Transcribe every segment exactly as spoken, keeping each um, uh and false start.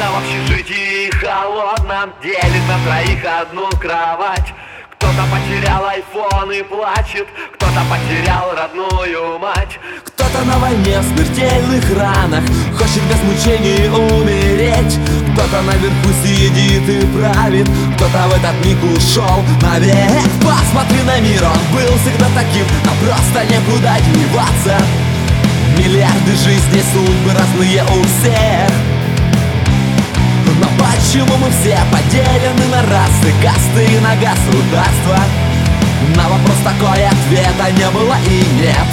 Когда в общежитии холодном делит на троих одну кровать. Кто-то потерял айфон и плачет, кто-то потерял родную мать. Кто-то на войне в смертельных ранах хочет без мучений умереть. Кто-то наверху сидит и правит, кто-то в этот миг ушел навек. Посмотри на мир, он был всегда таким, но просто некуда деваться. Миллиарды жизней, судьбы разные у всех. Но почему мы все поделены на расы, касты и на государства? На вопрос такой ответа не было и нет.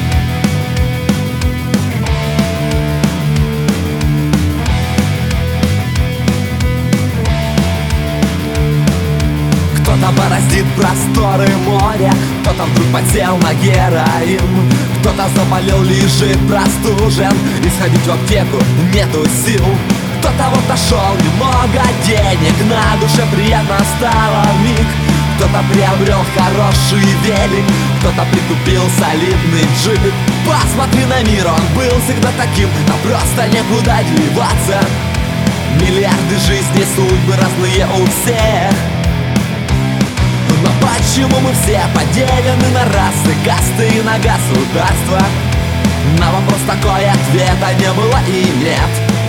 Кто-то бороздит просторы моря, кто-то вдруг подсел на героин, кто-то заболел, лежит простужен, и сходить в аптеку нету сил. Кто-то вот нашел немного денег, на душе приятно стало вмиг. Кто-то приобрел хороший велик, кто-то прикупил солидный джип. Посмотри на мир, он был всегда таким, но просто некуда деваться. Миллиарды жизней, судьбы разные у всех. Но почему мы все поделены на расы, касты и на государства? На вопрос такой ответа не было и нет.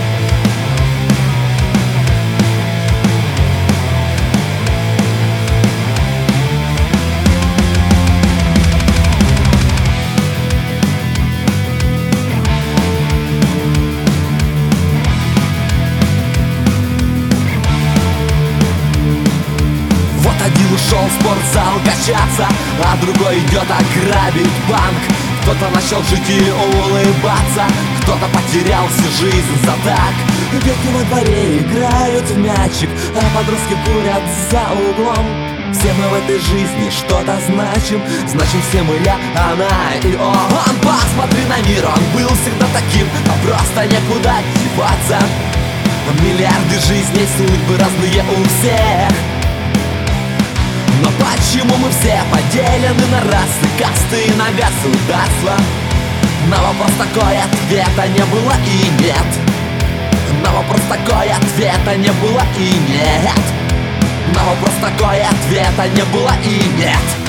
Один ушел в спортзал качаться, а другой идет ограбить банк. Кто-то начал жить и улыбаться, кто-то потерял всю жизнь за так. Дети во дворе играют в мячик, а подростки курят за углом. Все мы в этой жизни что-то значим, значим все мы, я, она и он. Посмотри на мир, он был всегда таким, но просто некуда деваться. Миллиарды жизней, судьбы разные у всех. Но почему мы все поделены на расы, касты и на государства? На вопрос такой ответа не было и нет. На вопрос такой ответа не было и нет. На вопрос такой ответа не было и нет.